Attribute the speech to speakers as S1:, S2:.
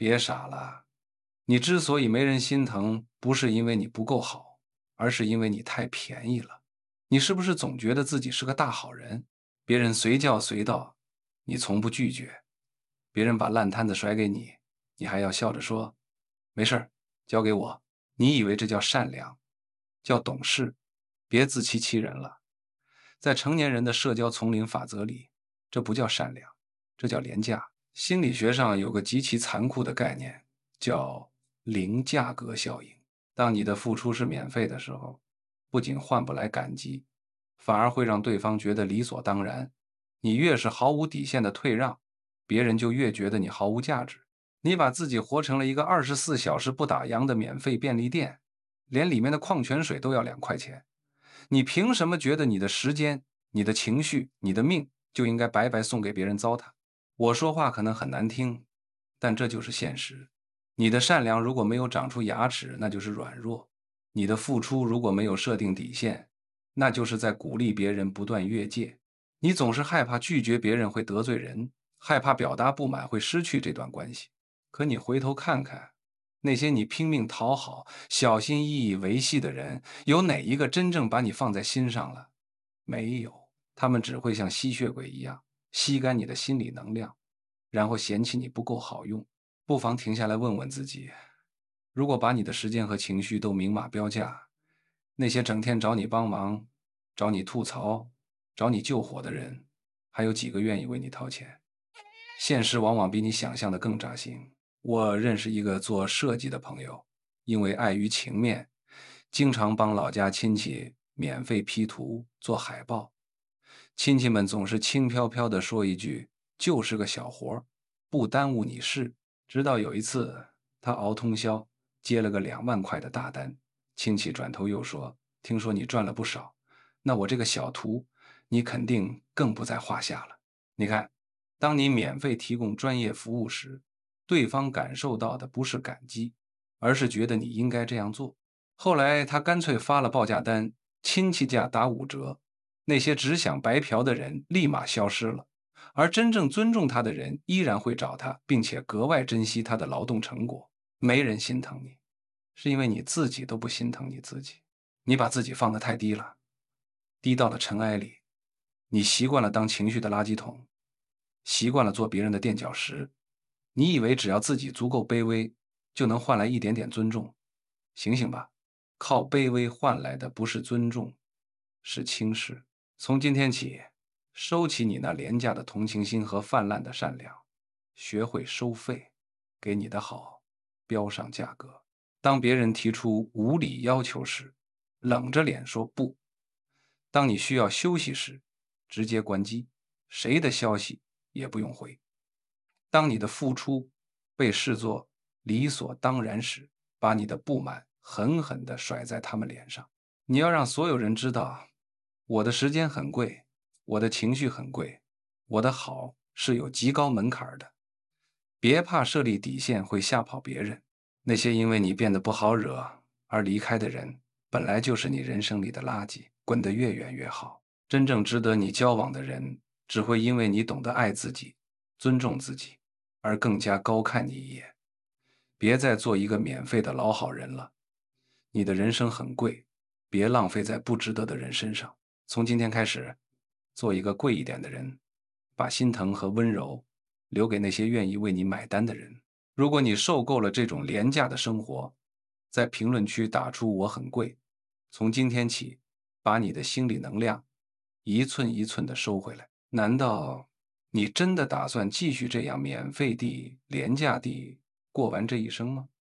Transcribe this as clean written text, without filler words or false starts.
S1: 别傻了，你之所以没人心疼，不是因为你不够好，而是因为你太便宜了。你是不是总觉得自己是个大好人？别人随叫随到，你从不拒绝；别人把烂摊子甩给你，你还要笑着说：“没事儿，交给我。”你以为这叫善良，叫懂事？别自欺欺人了。在成年人的社交丛林法则里，这不叫善良，这叫廉价。心理学上有个极其残酷的概念，叫零价格效应。当你的付出是免费的时候，不仅换不来感激，反而会让对方觉得理所当然。你越是毫无底线的退让，别人就越觉得你毫无价值。你把自己活成了一个24小时不打烊的免费便利店，连里面的矿泉水都要2块钱。你凭什么觉得你的时间、你的情绪、你的命就应该白白送给别人糟蹋？我说话可能很难听，但这就是现实。你的善良如果没有长出牙齿，那就是软弱；你的付出如果没有设定底线，那就是在鼓励别人不断越界。你总是害怕拒绝别人会得罪人，害怕表达不满会失去这段关系。可你回头看看，那些你拼命讨好、小心翼翼维系的人，有哪一个真正把你放在心上了？没有，他们只会像吸血鬼一样吸干你的心理能量，然后嫌弃你不够好用。不妨停下来问问自己，如果把你的时间和情绪都明码标价，那些整天找你帮忙、找你吐槽、找你救火的人，还有几个愿意为你掏钱？现实往往比你想象的更扎心。我认识一个做设计的朋友，因为碍于情面，经常帮老家亲戚免费 P 图、做海报。亲戚们总是轻飘飘地说一句：“就是个小活儿，不耽误你事。”直到有一次，他熬通宵接了个2万块的大单，亲戚转头又说：“听说你赚了不少，那我这个小图，你肯定更不在话下了。”你看，当你免费提供专业服务时，对方感受到的不是感激，而是觉得你应该这样做。后来他干脆发了报价单，亲戚价打5折，那些只想白嫖的人立马消失了，而真正尊重他的人依然会找他，并且格外珍惜他的劳动成果。没人心疼你，是因为你自己都不心疼你自己。你把自己放得太低了，低到了尘埃里。你习惯了当情绪的垃圾桶，习惯了做别人的垫脚石。你以为只要自己足够卑微，就能换来一点点尊重。醒醒吧，靠卑微换来的不是尊重，是轻视。从今天起，收起你那廉价的同情心和泛滥的善良，学会收费，给你的好标上价格。当别人提出无理要求时，冷着脸说不；当你需要休息时，直接关机，谁的消息也不用回。当你的付出被视作理所当然时，把你的不满狠狠地甩在他们脸上。你要让所有人知道，我的时间很贵，我的情绪很贵，我的好是有极高门槛的。别怕设立底线会吓跑别人，那些因为你变得不好惹而离开的人，本来就是你人生里的垃圾，滚得越远越好。真正值得你交往的人，只会因为你懂得爱自己、尊重自己，而更加高看你一眼。别再做一个免费的老好人了，你的人生很贵，别浪费在不值得的人身上。从今天开始，做一个贵一点的人，把心疼和温柔留给那些愿意为你买单的人。如果你受够了这种廉价的生活，在评论区打出“我很贵”，从今天起，把你的心理能量一寸一寸地收回来。难道你真的打算继续这样免费地、廉价地过完这一生吗？